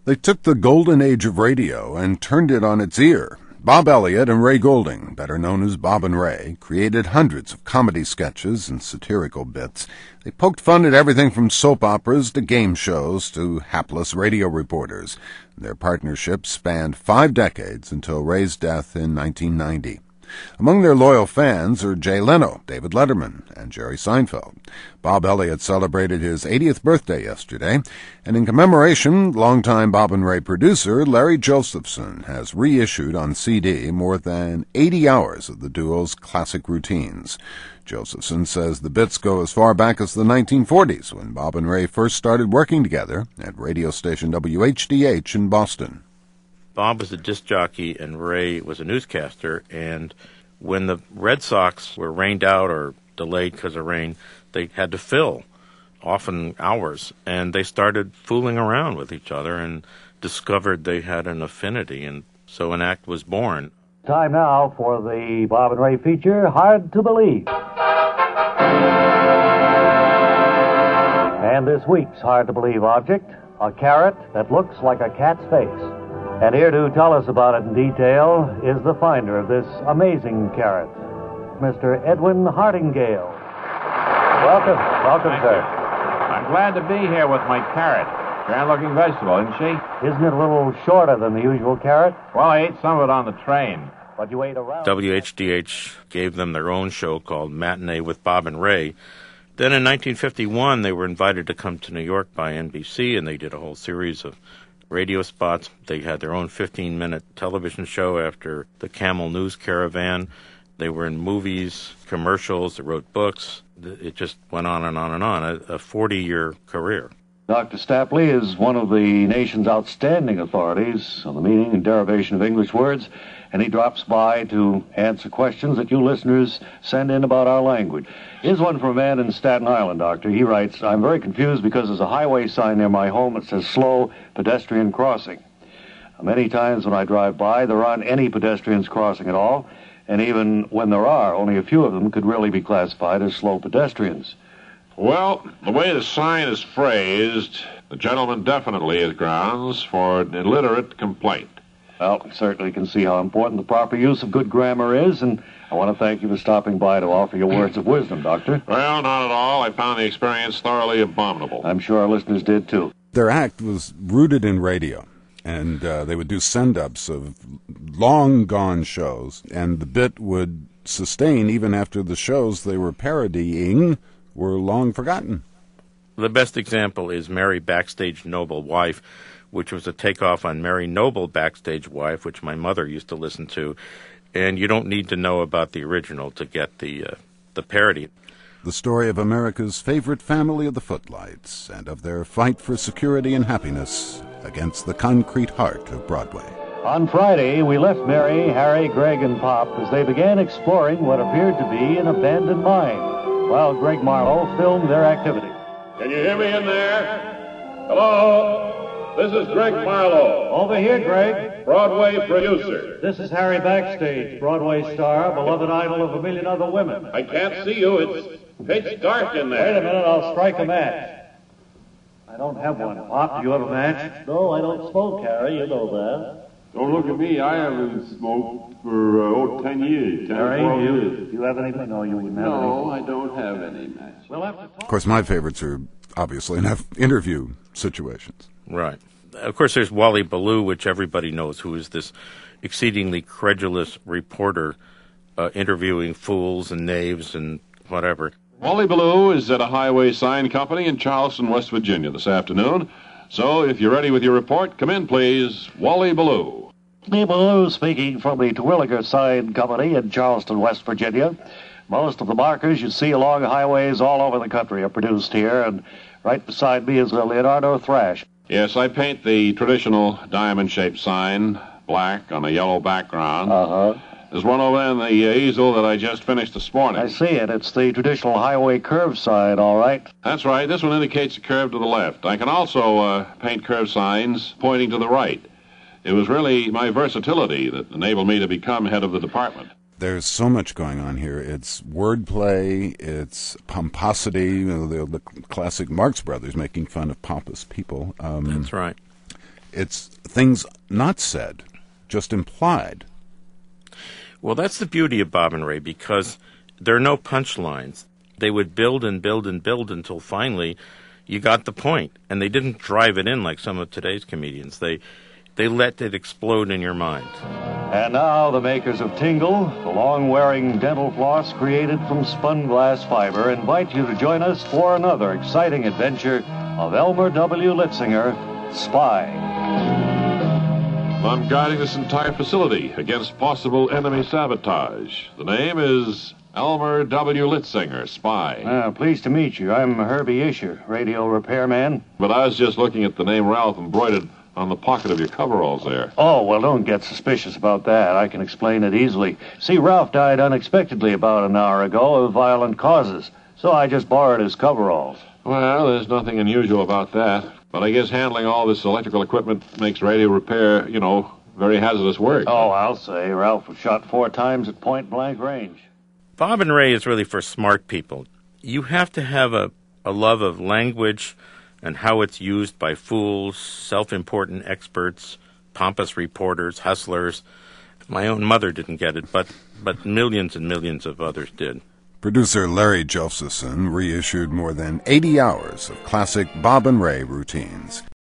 They took the golden age of radio and turned it on its ear. Bob Elliott and Ray Goulding, better known as Bob and Ray, created hundreds of comedy sketches and satirical bits. They poked fun at everything from soap operas to game shows to hapless radio reporters. Their partnership spanned 5 decades until Ray's death in 1990. Among their loyal fans are Jay Leno, David Letterman, and Jerry Seinfeld. Bob Elliott celebrated his 80th birthday yesterday, and in commemoration, longtime Bob and Ray producer Larry Josephson has reissued on CD more than 80 hours of the duo's classic routines. Josephson says the bits go as far back as the 1940s, when Bob and Ray first started working together at radio station WHDH in Boston. Bob was a disc jockey and Ray was a newscaster, and when the Red Sox were rained out or delayed because of rain, they had to fill, often hours, and they started fooling around with each other and discovered they had an affinity, and so an act was born. Time now for the Bob and Ray feature, Hard to Believe. And this week's Hard to Believe object, a carrot that looks like a cat's face. And here to tell us about it in detail is the finder of this amazing carrot, Mr. Edwin Hardingale. Welcome, sir. I'm glad to be here with my carrot. Grand-looking vegetable, isn't she? Isn't it a little shorter than the usual carrot? Well, I ate some of it on the train. But you ate around. WHDH gave them their own show called Matinee with Bob and Ray. Then in 1951, they were invited to come to New York by NBC, and they did a whole series of radio spots. They had their own 15-minute television show after the Camel News Caravan. They were in movies, commercials, they wrote books. It just went on and on and on, a 40-year career. Dr. Stapley is one of the nation's outstanding authorities on the meaning and derivation of English words, and he drops by to answer questions that you listeners send in about our language. Here's one from a man in Staten Island, Doctor. He writes, I'm very confused because there's a highway sign near my home that says slow pedestrian crossing. Many times when I drive by, there aren't any pedestrians crossing at all, and even when there are, only a few of them could really be classified as slow pedestrians. Well, the way the sign is phrased, the gentleman definitely has grounds for an illiterate complaint. Well, certainly can see how important the proper use of good grammar is, and I want to thank you for stopping by to offer your words of wisdom, Doctor. Well, not at all. I found the experience thoroughly abominable. I'm sure our listeners did, too. Their act was rooted in radio, and they would do send-ups of long-gone shows, and the bit would sustain even after the shows they were parodying were long forgotten. The best example is Mary Backstage Noble Wife, which was a takeoff on Mary Noble Backstage Wife, which my mother used to listen to, and you don't need to know about the original to get the parody. The story of America's favorite family of the Footlights and of their fight for security and happiness against the concrete heart of Broadway. On Friday, we left Mary, Harry, Greg, and Pop as they began exploring what appeared to be an abandoned mine, while Greg Marlowe filmed their activity. Can you hear me in there? Hello? This is Greg Marlowe. Over here, Greg. Broadway producer. This is Harry Backstage, Broadway star, beloved idol of a million other women. I can't see you. It's pitch dark in there. Wait a minute, I'll strike a match. I don't have one. Pop, do you have a match? No, I don't smoke, Harry. You know that. Don't look at me. I haven't smoked for 10 years. 10 Harry, 12 do years. you have anything? No, you wouldn't have anything. No, I don't have any match. Of course, my favorites are obviously enough interview situations. Right. Of course, there's Wally Ballou, which everybody knows, who is this exceedingly credulous reporter interviewing fools and knaves and whatever. Wally Ballou is at a highway sign company in Charleston, West Virginia this afternoon. So if you're ready with your report, come in, please. Wally Ballou. Lee Ballou speaking from the Terwilliger Sign Company in Charleston, West Virginia. Most of the markers you see along highways all over the country are produced here, and right beside me is Leonardo Thrash. Yes, I paint the traditional diamond-shaped sign, black on a yellow background. Uh-huh. There's one over there in the easel that I just finished this morning. I see it. It's the traditional highway curve sign, all right. That's right. This one indicates a curve to the left. I can also paint curve signs pointing to the right. It was really my versatility that enabled me to become head of the department. There's so much going on here. It's wordplay, it's pomposity, the classic Marx Brothers making fun of pompous people. That's right. It's things not said, just implied. Well, that's the beauty of Bob and Ray, because there are no punchlines. They would build and build and build until finally you got the point. And they didn't drive it in like some of today's comedians. They let it explode in your mind. And now the makers of Tingle, the long-wearing dental floss created from spun glass fiber, invite you to join us for another exciting adventure of Elmer W. Litzinger, Spy. I'm guiding this entire facility against possible enemy sabotage. The name is Elmer W. Litzinger, Spy. Pleased to meet you. I'm Herbie Isher, radio repairman. But I was just looking at the name Ralph embroidered on the pocket of your coveralls there. Oh, well, don't get suspicious about that. I can explain it easily. See, Ralph died unexpectedly about an hour ago of violent causes, so I just borrowed his coveralls. Well, there's nothing unusual about that. But I guess handling all this electrical equipment makes radio repair, very hazardous work. Oh, I'll say. Ralph was shot 4 times at point-blank range. Bob and Ray is really for smart people. You have to have a love of language and how it's used by fools, self-important experts, pompous reporters, hustlers. My own mother didn't get it, but millions and millions of others did. Producer Larry Josephson reissued more than 80 hours of classic Bob and Ray routines.